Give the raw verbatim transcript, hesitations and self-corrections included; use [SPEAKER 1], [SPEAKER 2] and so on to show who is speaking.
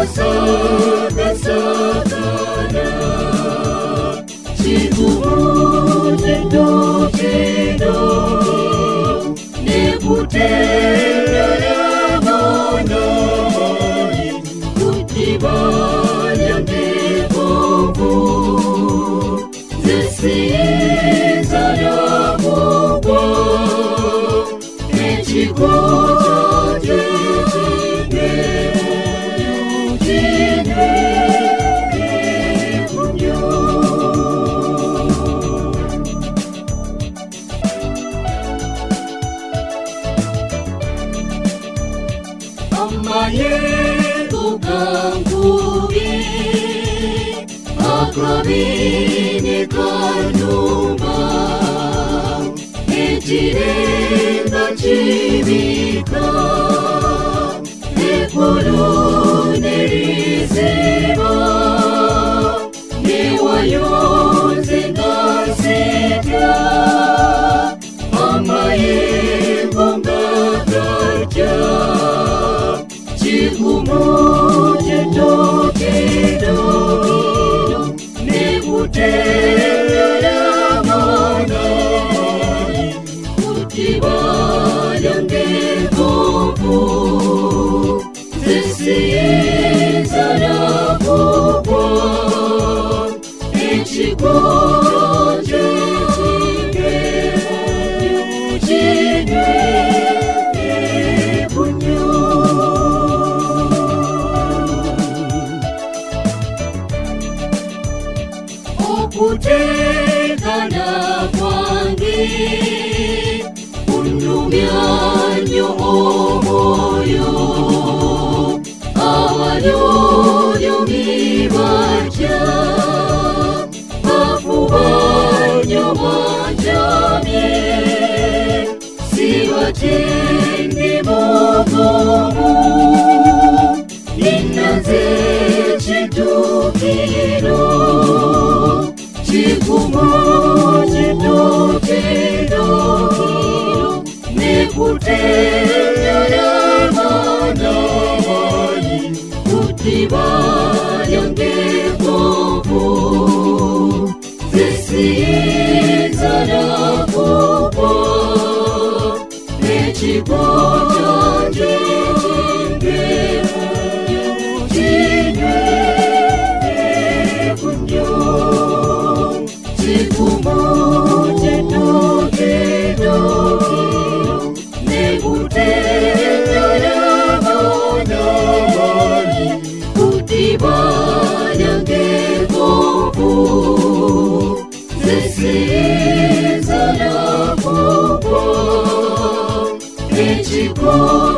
[SPEAKER 1] saga sagana chikumoje dokedo nebutera ramona kutibanya ngekovu zesiza ramogwa echikoja Amaye tukanguri akrabini kanuma ejirenda chivika ekoloneriziva newayonze ngasita amaye ngongagaja chikumoje dokedo nebutera ramona kutibanya ngekovu zesiza ramogwa echikoja chingero kutekana kwangi unumyanyo omoyo awanyoyo mibaja afuwanyo manjamye siwatendi mogomu ninaze chitukiro chikumoje dokedo nekutera ramona kutibanya ngekovu zesiza ramogwa echikoja chingero chikumoje dokedo nebutera ramona kutibanya ngekovu zesiza ramogwa echikoja